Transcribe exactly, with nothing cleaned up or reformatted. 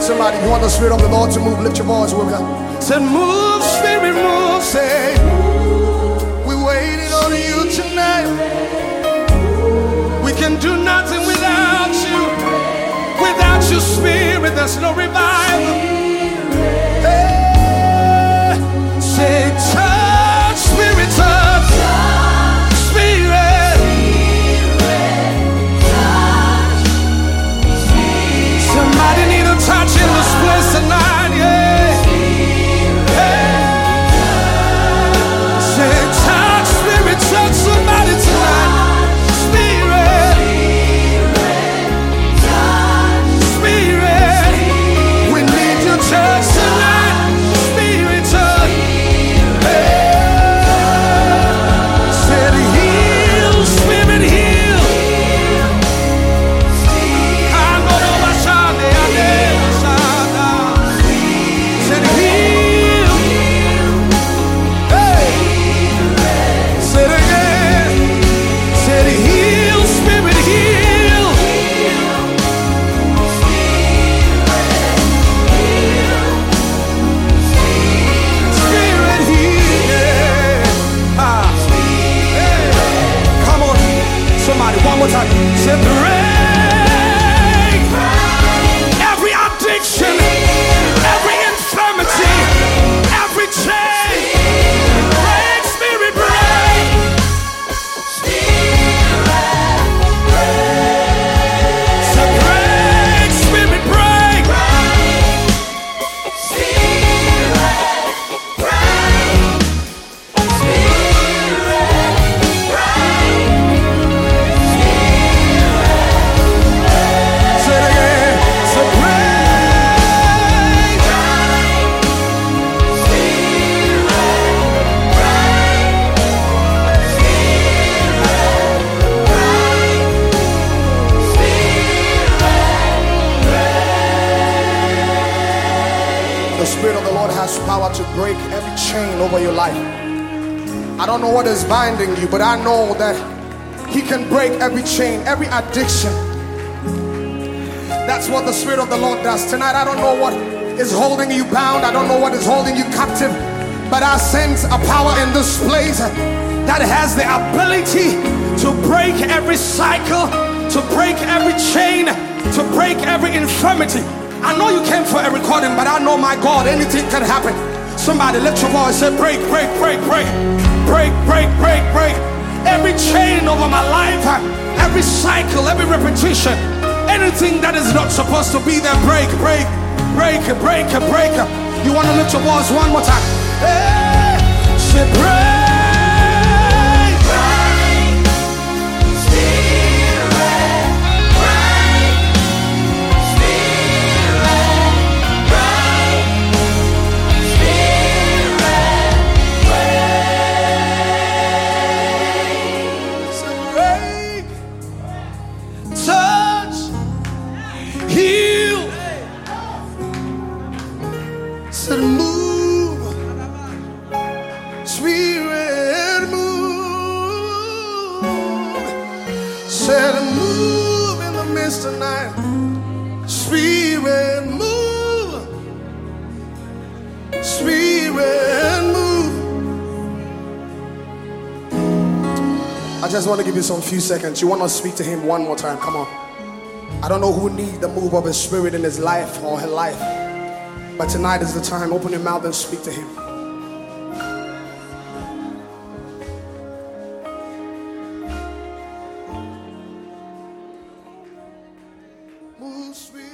somebody, you want the Spirit of the Lord to move, lift your voice with me. Say, move, Spirit, move. Say, we waited on you tonight. We can do nothing without you. Without your Spirit, there's no revival. Hey, say, touch, Spirit, touch. Spirit, somebody need a touch in this place tonight, yeah. Say, touch, Spirit, touch somebody tonight. Spirit, Spirit, we need your touch tonight. Spirit, touch. Said heal, Spirit, heal. Said heal. Hey. Said again. Said heal, Spirit, heal. Spirit, heal. Ah. Hey. Come on, somebody, one more time. Say break every addiction, every infirmity, every chain. Break, Spirit, break. Say break, Spirit, break. Say it again. Say break. The Spirit of the Lord has power to break every chain over your life. I don't know what is binding you, but I know that He can break every chain, every addiction. That's what the Spirit of the Lord does. Tonight, I don't know what is holding you bound. I don't know what is holding you captive. But I sense a power in this place that has the ability to break every cycle, to break every chain, to break every infirmity. I know you came for a recording, but I know, my God, anything can happen. Somebody lift your voice, say break, break, break, break. Break, break, break, break. Every chain over my life, every cycle, every repetition, anything that is not supposed to be there, break, break, break, break, break. You want to lift your voice one more time? Hey, say break. Said move, Spirit, move. Said move in the midst of night. Spirit, move. Spirit, move. I just want to give you some few seconds. You want to speak to Him one more time? Come on. I don't know who needs the move of His Spirit in his life or her life. But tonight is the time. Open your mouth and speak to Him. Move, Spirit.